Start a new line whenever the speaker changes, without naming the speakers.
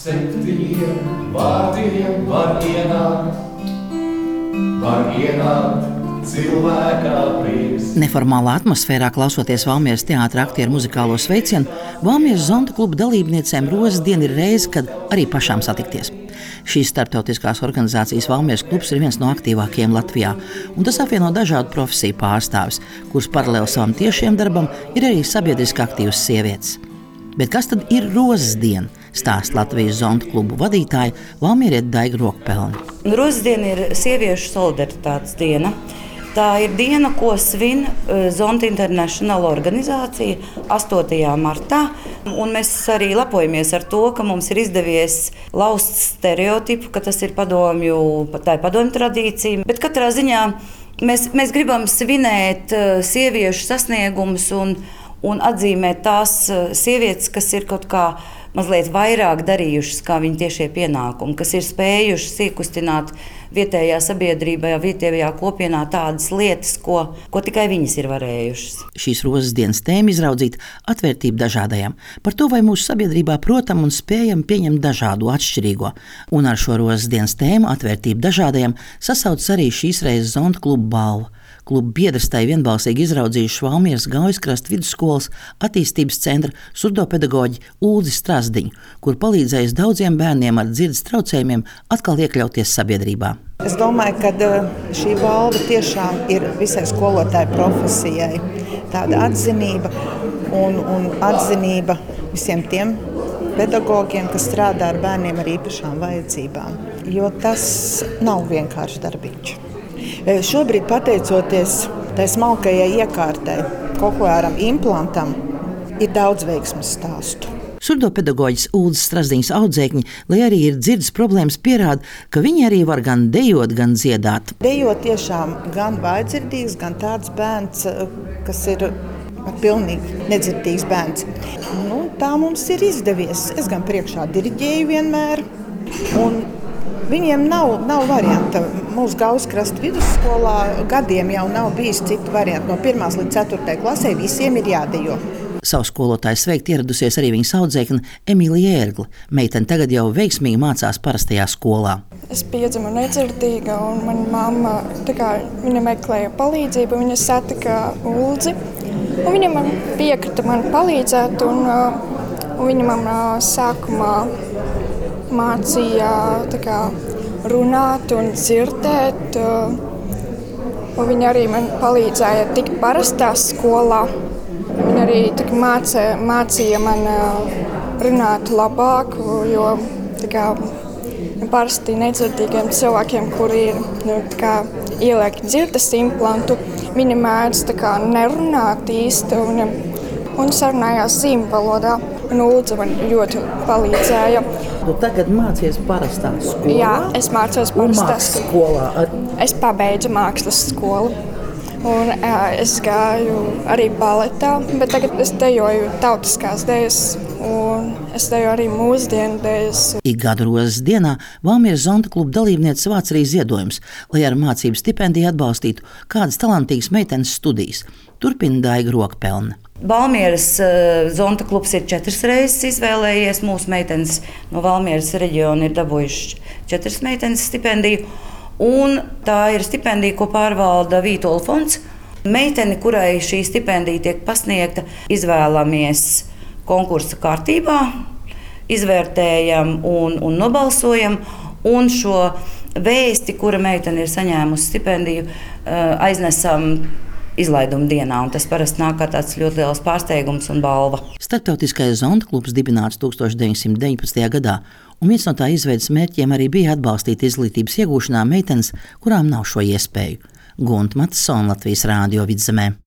7 vārdiem var ienākt cilvēkā prieks.
Neformālā atmosfērā klausoties Valmieras teātra aktieru muzikālo sveicienu, Valmieras Zonta kluba dalībniecēm Rozes diena ir reize, kad arī pašām satikties. Šīs starptautiskās organizācijas Valmieras klubs ir viens no aktīvākajiem Latvijā, un tas apvieno dažādu profesiju pārstāvis, kuras paralēli savam tiešiem darbam ir arī sabiedriski aktīvas sievietes. Bet kas tad ir Rozes diena? Stāsta Latvijas Zonta klubu vadītāja Valmieriete Daiga Rokpelne.
Rozes diena ir sieviešu solidaritātes diena. Tā ir diena, ko svin Zonta International organizācija 8. martā. Un mēs arī lepojamies ar to, ka mums ir izdevies laust stereotipu, ka tas ir padomju tradīcija. Bet katrā ziņā mēs gribam svinēt sieviešu sasniegumus un atzīmēt tās sievietes, kas ir kaut kā mazliet vairāk darījušas, kā viņu tiešie pienākumi, kas ir spējušas iekustināt vietējā sabiedrībā, vietējā kopienā tādas lietas, ko tikai viņas ir varējušas.
Šīs Rozes dienas tēma izraudzīt atvērtību dažādajām, par to, vai mūsu sabiedrībā protam un spējam pieņemt dažādu atšķirīgo. Un ar šo Rozes dienas tēmu atvērtību dažādajām sasaucas arī šīs reizes Zonta kluba balva. Kluba biedrs tai vienbalsīgi izraudzījuši Valmieras Gaujaskrasta vidusskolas attīstības centra surdopedagoģi Uldi Strasdiņu, kur palīdzējis daudziem bērniem ar dzirdes traucējumiem atkal iekļauties sabiedrībā.
Es domāju, ka šī balva tiešām ir visai skolotāju profesijai. Tāda atzinība un atzinība visiem tiem pedagogiem, kas strādā ar bērniem ar īpašām vajadzībām. Jo tas nav vienkārši darbiņš. Šobrīd, pateicoties tai smalkajai iekārtai, koklēram implantam, ir daudz veiksmes stāstu.
Surdopedagoģis Uldas Strasdiņas audzēkņi, lai arī ir dzirdes problēmas, pierāda, ka viņi arī var gan dejot, gan dziedāt.
Dejot tiešām gan vājdzirdīgs, gan tāds bērns, kas ir pilnīgi nedzirdīgs bērns. Tā mums ir izdevies. Es gan priekšā diriģēju vienmēr, un viņiem nav varianta. Mūsu Gaujaskrasta vidusskolā gadiem jau nav bijis citu variantu. No 1. līdz 4. klasē visiem ir jādejo.
Savu skolotāju sveikt ieradusies arī viņas audzēkne Emīlija Ērgla. Meitene tagad jau veiksmīgi mācās parastajā skolā.
Es piedzimu nedzirdīga, un mana mamma viņa meklēja palīdzību. Viņa satika Uldzi, un viņa man piekrita man palīdzēt, un viņa man sākumā mācīja runāt un dzirdēt. Un viņa arī man palīdzēja tikt parastā skolā. Viņa arī mācīja man runāt labāk, jo parasti nedzirdīgiem cilvēkiem, kuri ir ieliek dzirdes implantu, viņi mēdz nerunāt īsti un sarunājās zīmju valodā. Un Uldze man ļoti palīdzēja.
Tu tagad mācies parastā skolā?
Jā, es mācos parastā
skolā.
Es pabeidzu mākslas skolu. Un es gāju arī baletā, bet tagad es dejoju tautiskās dejas, un es dejoju arī mūsdienu dejas.
Ik gadu Rozes dienā Valmieras Zonta kluba dalībnieces vāc arī ziedojumus, lai ar mācību stipendiju atbalstītu kādas talantīgas meitenes studijas. Turpina Daiga Rokpelne.
Valmieras Zonta klubs ir 4 reizes izvēlējies. Mūsu meitenes no Valmieras reģiona ir dabūjušas 4 meitenes stipendiju. Un tā ir stipendija, ko pārvalda Vītola fonds. Meiteni, kurai šī stipendija tiek pasniegta, izvēlamies konkursa kārtībā, izvērtējam un nobalsojam. Un šo vēsti, kura meitene ir saņēmusi stipendiju, aiznesam izlaiduma dienā, un tas parasti nāk kā tāds ļoti liels pārsteigums un balva.
Starptautiskais Zonta klubs dibināts 1919. gadā, un viens no tā izveides mērķiem arī bija atbalstīt izglītības iegūšanā meitenes, kurām nav šo iespēju. Gunta Matsona, Latvijas Rādio Vidzemē.